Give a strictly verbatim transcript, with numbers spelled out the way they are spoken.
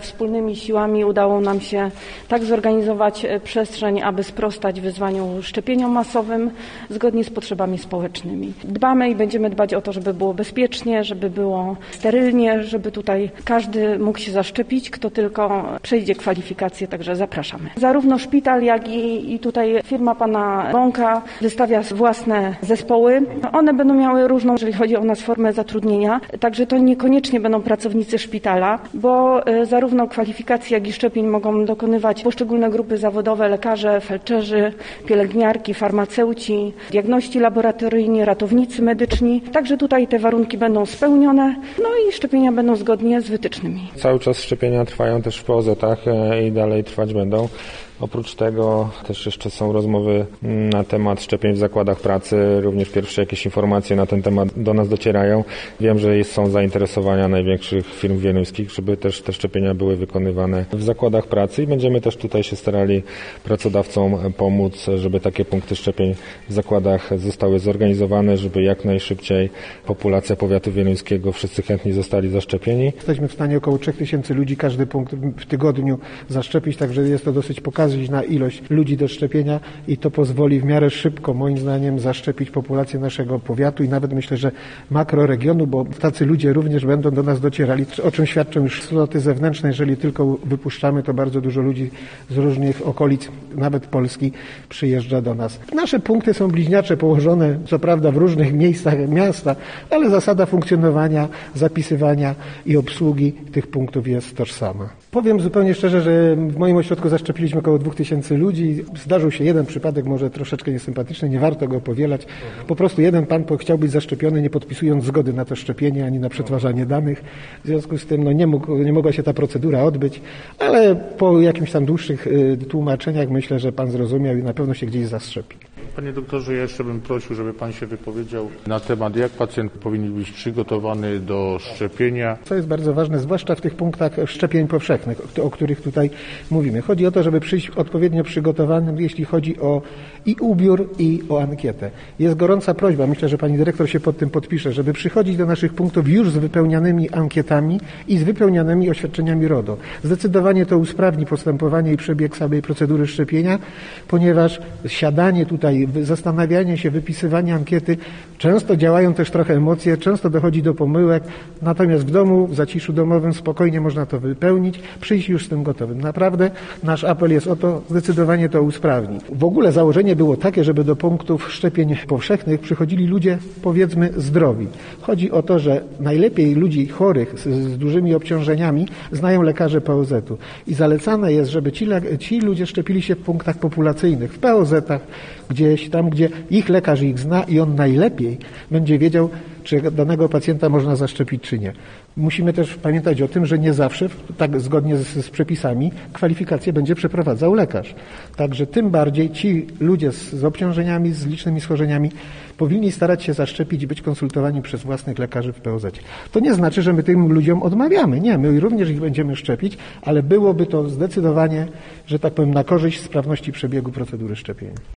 wspólnymi siłami udało nam się tak zorganizować przestrzeń, aby sprostać wyzwaniu szczepieniom masowym zgodnie z potrzebami społecznymi. Dbamy i będziemy dbać o to, żeby było bezpiecznie, żeby było sterylnie, żeby tutaj każdy mógł się zaszczepić, kto tylko przejdzie kwalifikacje, także zapraszamy. Zarówno szpital, jak i, i tutaj firma pana Bąka wystawia własne zespoły. One będą miały różną, jeżeli chodzi o nas, formę zatrudnienia, także to niekoniecznie będą pracownicy szpitala, bo zarówno kwalifikacji, jak i szczepień mogą dokonywać poszczególne grupy zawodowe, lekarze, felczerzy, pielęgniarki, farmaceuci, diagności laboratoryjni, ratownicy medyczni. Także tutaj te warunki będą spełnione, no i szczepienia będą zgodnie z wytycznymi. Cały czas szczepienia trwają też w P O Z-ach i dalej trwać będą. Oprócz tego też jeszcze są rozmowy na temat szczepień w zakładach pracy. Również pierwsze jakieś informacje na ten temat do nas docierają. Wiem, że są zainteresowania największych firm wieluńskich, żeby też te szczepienia były wykonywane w zakładach pracy i będziemy też tutaj się starali pracodawcom pomóc, żeby takie punkty szczepień w zakładach zostały zorganizowane, żeby jak najszybciej populacja powiatu wieluńskiego, wszyscy chętni zostali zaszczepieni. Jesteśmy w stanie około trzech tysięcy ludzi każdy punkt w tygodniu zaszczepić, także jest to dosyć pokaźne na ilość ludzi do szczepienia i to pozwoli w miarę szybko, moim zdaniem, zaszczepić populację naszego powiatu i nawet myślę, że makroregionu, bo tacy ludzie również będą do nas docierali, o czym świadczą już sloty zewnętrzne. Jeżeli tylko wypuszczamy, to bardzo dużo ludzi z różnych okolic, nawet Polski, przyjeżdża do nas. Nasze punkty są bliźniacze, położone co prawda w różnych miejscach miasta, ale zasada funkcjonowania, zapisywania i obsługi tych punktów jest tożsama. Powiem zupełnie szczerze, że w moim ośrodku zaszczepiliśmy około dwóch tysięcy ludzi. Zdarzył się jeden przypadek, może troszeczkę niesympatyczny, nie warto go powielać. Po prostu jeden pan chciał być zaszczepiony, nie podpisując zgody na to szczepienie, ani na przetwarzanie danych. W związku z tym no, nie, mógł, nie mogła się ta procedura odbyć, ale po jakimś tam dłuższych y, tłumaczeniach myślę, że pan zrozumiał i na pewno się gdzieś zaszczepi. Panie doktorze, ja jeszcze bym prosił, żeby pan się wypowiedział na temat, jak pacjent powinien być przygotowany do szczepienia. Co jest bardzo ważne, zwłaszcza w tych punktach szczepień powszechnych, o których tutaj mówimy. Chodzi o to, żeby przyjść odpowiednio przygotowanym, jeśli chodzi o i ubiór, i o ankietę. Jest gorąca prośba, myślę, że pani dyrektor się pod tym podpisze, żeby przychodzić do naszych punktów już z wypełnianymi ankietami i z wypełnianymi oświadczeniami RODO. Zdecydowanie to usprawni postępowanie i przebieg samej procedury szczepienia, ponieważ siadanie tutaj, zastanawianie się, wypisywanie ankiety, często działają też trochę emocje, często dochodzi do pomyłek, natomiast w domu, w zaciszu domowym spokojnie można to wypełnić, przyjść już z tym gotowym. Naprawdę nasz apel jest o to, zdecydowanie to usprawni. W ogóle założenie było takie, żeby do punktów szczepień powszechnych przychodzili ludzie, powiedzmy, zdrowi. Chodzi o to, że najlepiej ludzi chorych z, z dużymi obciążeniami znają lekarze P O Z-u i zalecane jest, żeby ci, ci ludzie szczepili się w punktach populacyjnych, w P O Z-ach, gdzieś tam, gdzie ich lekarz ich zna i on najlepiej będzie wiedział, czy danego pacjenta można zaszczepić, czy nie. Musimy też pamiętać o tym, że nie zawsze, tak zgodnie z, z przepisami, kwalifikację będzie przeprowadzał lekarz. Także tym bardziej ci ludzie z, z obciążeniami, z licznymi schorzeniami powinni starać się zaszczepić i być konsultowani przez własnych lekarzy w P O Z-cie. To nie znaczy, że my tym ludziom odmawiamy. Nie, my również ich będziemy szczepić, ale byłoby to zdecydowanie, że tak powiem, na korzyść sprawności przebiegu procedury szczepienia.